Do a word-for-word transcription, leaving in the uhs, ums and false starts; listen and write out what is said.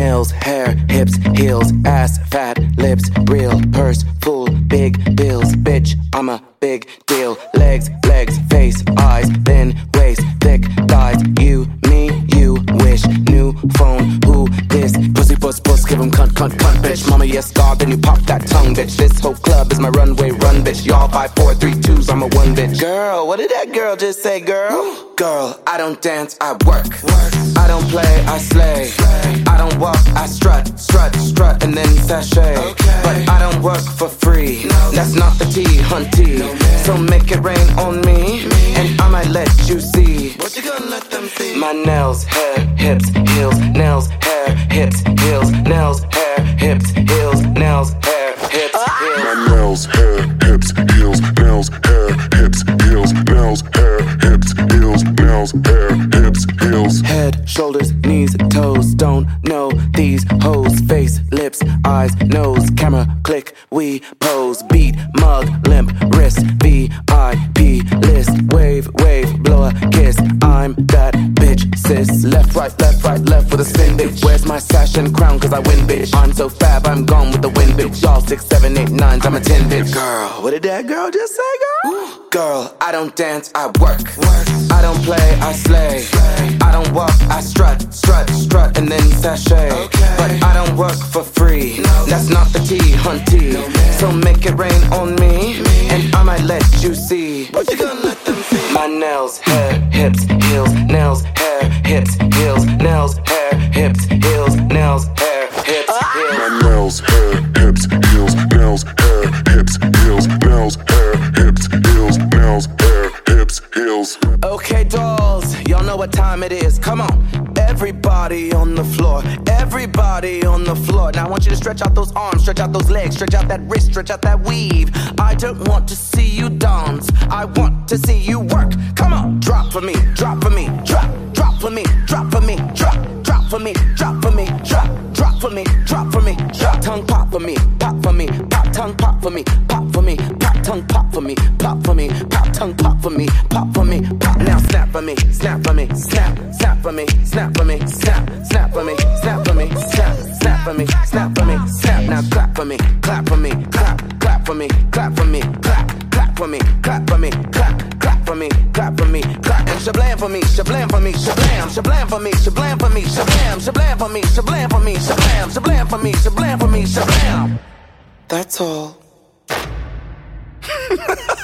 nails, hair, hips, heels, ass, fat, lips, real, purse, full, big bills. Bitch, I'm a big deal. Legs, legs, face, eyes, thin waist, thick thighs. You, me, you wish. New phone, who this? Pussy, puss, puss, give him cunt, cunt, cunt, bitch. Mama, yes, God, then you pop that tongue, bitch. This whole club is my runway, run, bitch. Y'all five, four, three, twos, I'm a one, bitch. Girl, what did that girl just say, girl? Girl, I don't dance, I work. I don't play, I slay. I don't walk, I strut, strut, strut, and then sashay. But I don't work for free. That's not the T, hunty. So make it rain on me, and I might let you see. What you gonna let them see? My nails, hair, hips, heels, nails, hair, hips, heels, nails, hair, hips, heels, nails, hair, hips, heels. My nails, hair, hips, heels, nails, hair, hips, heels, nails, hair, hips, heels, nails, hair, hips, heels. Head, shoulders, knees, toes, don't know these hoes. Face, lips, eyes, nose, camera, click, we pose. Beat, mug, limp, wrist, V I P list. Wave, wave, blow a kiss. I'm that bitch, sis. Left, right, left, right, left with a spin, bitch. Where's my sash and crown, cause I win, bitch. I'm so fab, I'm gone with the wind, bitch. Y'all six, seven, eight, nines, I'm a ten, bitch. Girl, what did that girl just say, girl? Girl, I don't dance, I work. I don't play, I slay. I don't walk, I strut, strut, strut, and then sashay. But I don't work for free. That's not the T, hunty. So make it rain on me, and I might let you see. What you gonna let them see? My nails, hair, hips, heels, nails, hair, hips, heels, nails, hair, hips, heels, nails, hair, hips, heels. My nails, hair, hips, heels, nails, hair, hips, heels, nails, hair, hips, heels, nails, hair, hips, heels. Okay, dolls, y'all know what time it is. Come on, everybody on the floor, everybody on the floor. Now I want you to stretch out those arms, stretch out those legs, stretch out that wrist, stretch out that weave. I don't want to see you dance, I want to see you work. Come on, drop for me, drop for me, drop, drop for me, drop for me, drop, drop for me, drop for me, drop, drop for me, drop for me, drop. Tongue pop for me, pop for me, pop tongue pop for me, pop for me, pop tongue pop for me, pop for me, pop tongue pop for me, pop for me, pop. Now snap for me, snap for me, snap, snap for me, snap for me, snap, snap for me, snap for me, snap, snap for me, snap for me, snap. Now clap for me, clap for me, clap, clap for me, clap for me, clap, clap for me, clap for me, clap, clap for me, clap for me, clap. And shablam for me, shablam for me, shablam, shablam for me, shablam for me, shablam, shablam for me, shablam for me, shablam, shablam for me, shablam for me, shablam. That's all.